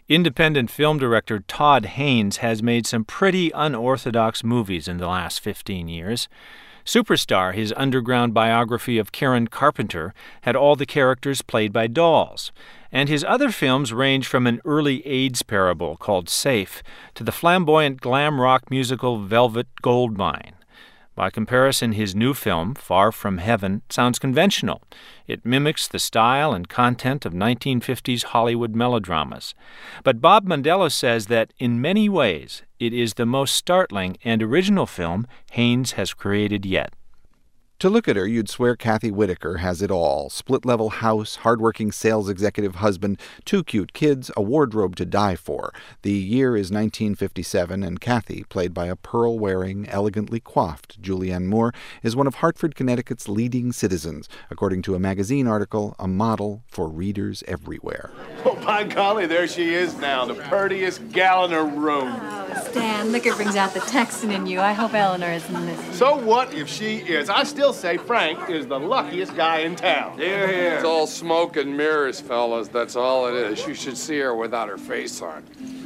Independent film director Todd Haynes has made some pretty unorthodox movies in the last 15 years. Superstar, his underground biography of Karen Carpenter, had all the characters played by dolls. And his other films range from an early AIDS parable called Safe to the flamboyant glam rock musical Velvet Goldmine. By comparison, his new film, Far From Heaven, sounds conventional. It mimics the style and content of 1950s Hollywood melodramas. But Bob Mondello says that, in many ways, it is the most startling and original film Haynes has created yet. To look at her, you'd swear Kathy Whittaker has it all. Split-level house, hardworking sales executive husband, 2 cute kids, a wardrobe to die for. The year is 1957, and Kathy, played by a pearl-wearing, elegantly coiffed Julianne Moore, is one of Hartford, Connecticut's leading citizens. According to a magazine article, a model for readers everywhere. Oh, by golly, there she is now, the purtiest gal in her room. Oh, Stan, liquor brings out the Texan in you. I hope Eleanor isn't listening. So what if she is? I still say Frank is the luckiest guy in town. Here, here. It's all smoke and mirrors, fellas. That's all it is. You should see her without her face on.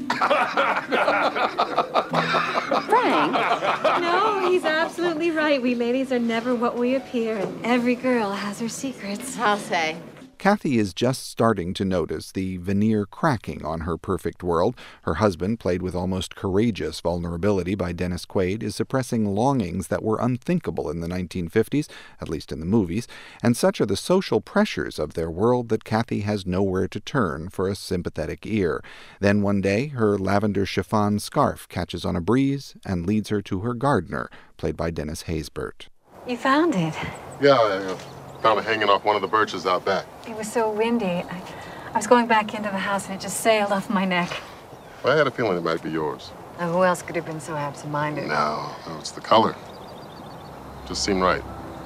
Frank? No, he's absolutely right. We ladies are never what we appear, and every girl has her secrets. I'll say. Kathy is just starting to notice the veneer cracking on her perfect world. Her husband, played with almost courageous vulnerability by Dennis Quaid, is suppressing longings that were unthinkable in the 1950s, at least in the movies, and such are the social pressures of their world that Kathy has nowhere to turn for a sympathetic ear. Then one day, her lavender chiffon scarf catches on a breeze and leads her to her gardener, played by Dennis Haysbert. You found it. Yeah. Found it hanging off one of the birches out back. It was so windy. I was going back into the house and it just sailed off my neck. I had a feeling it might be yours. Now, who else could have been so absent-minded? No, it's the color. Just seemed right.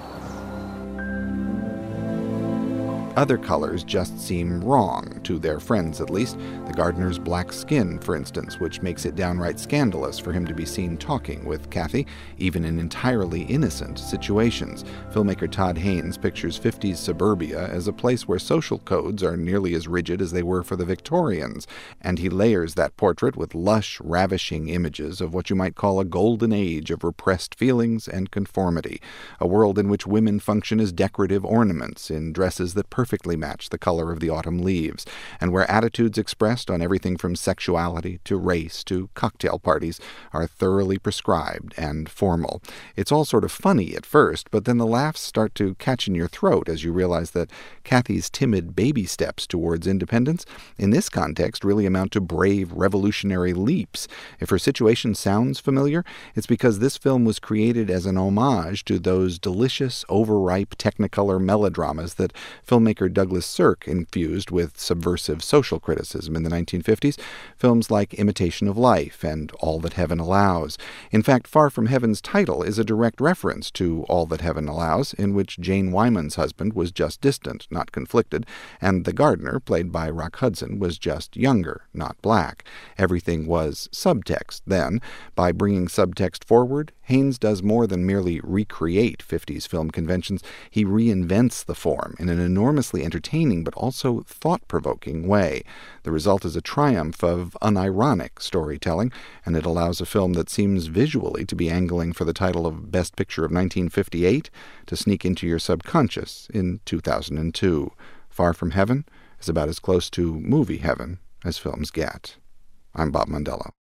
Other colors just seem wrong, to their friends at least. The gardener's black skin, for instance, which makes it downright scandalous for him to be seen talking with Kathy, even in entirely innocent situations. Filmmaker Todd Haynes pictures 50s suburbia as a place where social codes are nearly as rigid as they were for the Victorians, and he layers that portrait with lush, ravishing images of what you might call a golden age of repressed feelings and conformity, a world in which women function as decorative ornaments in dresses that perfectly match the color of the autumn leaves, and where attitudes expressed on everything from sexuality to race to cocktail parties are thoroughly prescribed and formal. It's all sort of funny at first, but then the laughs start to catch in your throat as you realize that Kathy's timid baby steps towards independence, in this context, really amount to brave revolutionary leaps. If her situation sounds familiar, it's because this film was created as an homage to those delicious, overripe Technicolor melodramas that filmmaker Douglas Sirk infused with subversive social criticism in the 1950s, films like Imitation of Life and All That Heaven Allows. In fact, Far From Heaven's title is a direct reference to All That Heaven Allows, in which Jane Wyman's husband was just distant, not conflicted, and the gardener, played by Rock Hudson, was just younger, not black. Everything was subtext then. By bringing subtext forward, Haynes does more than merely recreate 50s film conventions. He reinvents the form in an enormously entertaining but also thought-provoking way. The result is a triumph of unironic storytelling, and it allows a film that seems visually to be angling for the title of Best Picture of 1958 to sneak into your subconscious in 2002. Far From Heaven is about as close to movie heaven as films get. I'm Bob Mondello.